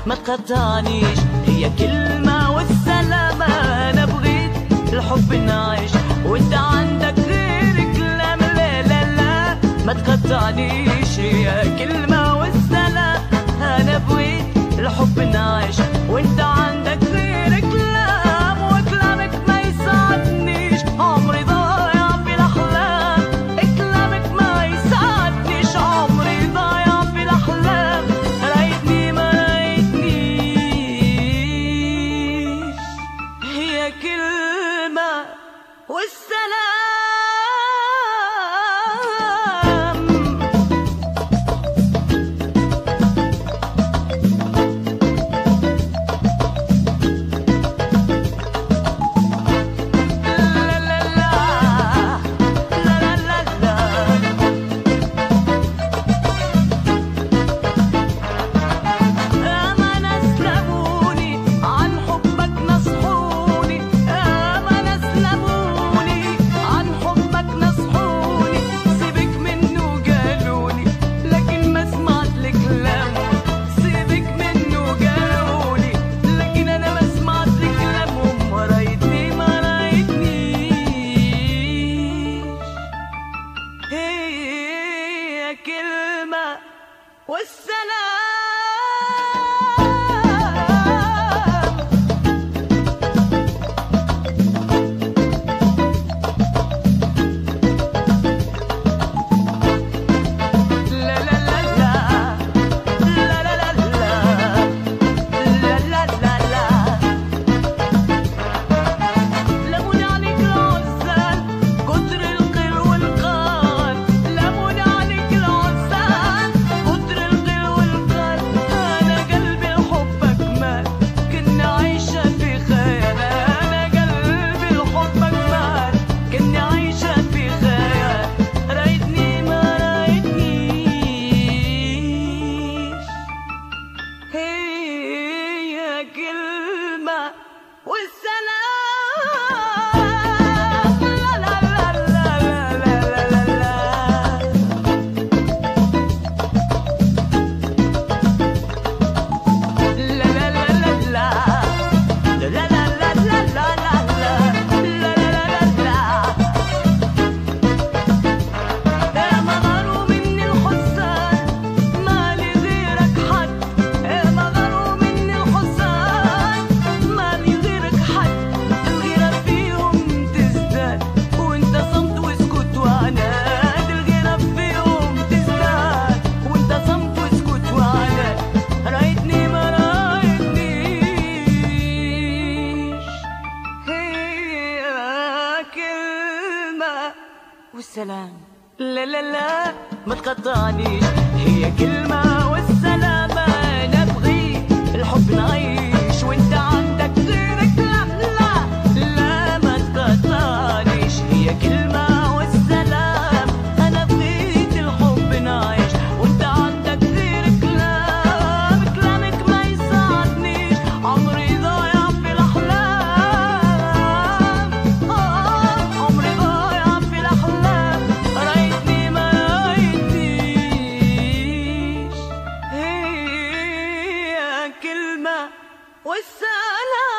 ما تقطعنيش، هي كلمة والسلامة. أنا بغيت الحب نعيش وانت عندك غير كلام. لا لا لا ما تقطعنيش، هي كلمة والسلام. أنا بغيت الحب نعيش وانت عندك غير كلام، وكلامك ما يساعدنيش، عمري ضايع في الأحلام. كلامك ما يساعدنيش، عمري ضايع في الأحلام. رايتني ما رايتنيش، هي كلمة والسلام. هي كلمة والسلام. كلمة والسلام. لا لا لا لا لا لا لا والسلام. لا لا لا ما تقطعنيش، هي كلمة والسلام. أنا بغيت الحب نعيش وانت عندك غير كلام. لا لا ما تقطعنيش، هي كلمة والسلام. أنا بغيت الحب نعيش وانت عندك غير كلام. كلامك ما يساعدنيش، عمري ضايع في الأحلام. عمري ضايع في الأحلام. رايتني ما رايتنيش، هي كلمة والسلام.